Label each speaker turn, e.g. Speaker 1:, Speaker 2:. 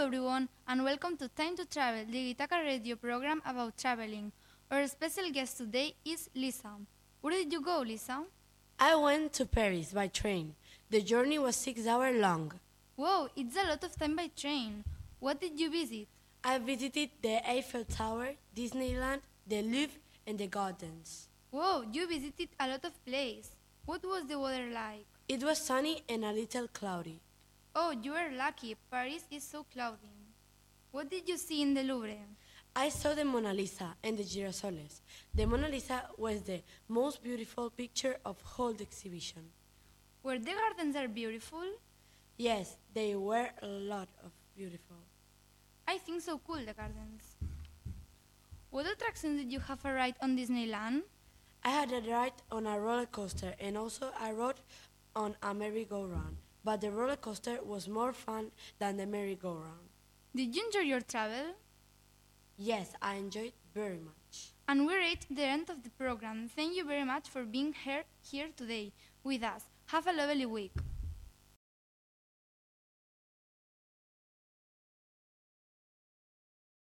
Speaker 1: everyone, and welcome to Time to Travel, the Gitaka radio program about traveling. Our special guest today is Lisa. Where did you go, Lisa?
Speaker 2: I went to Paris by train. The journey was 6 hours long.
Speaker 1: Whoa, it's a lot of time by train. What did you visit?
Speaker 2: I visited the Eiffel Tower, Disneyland, the Louvre, and the gardens.
Speaker 1: Whoa, you visited a lot of places. What was the weather like?
Speaker 2: It was sunny and a little cloudy.
Speaker 1: Oh, you are lucky. Paris is so cloudy. What did you see in the Louvre?
Speaker 2: I saw the Mona Lisa and the girasoles. The Mona Lisa was the most beautiful picture of whole the exhibition.
Speaker 1: Where the gardens are beautiful?
Speaker 2: Yes, they were a lot of beautiful.
Speaker 1: I think so cool, the gardens. What attractions did you have a ride on Disneyland?
Speaker 2: I had a ride on a roller coaster and also I rode on a merry-go-round. But the roller coaster was more fun than the merry-go-round.
Speaker 1: Did you enjoy your travel?
Speaker 2: Yes, I enjoyed very much.
Speaker 1: And we're at the end of the program. Thank you very much for being here today with us. Have a lovely week.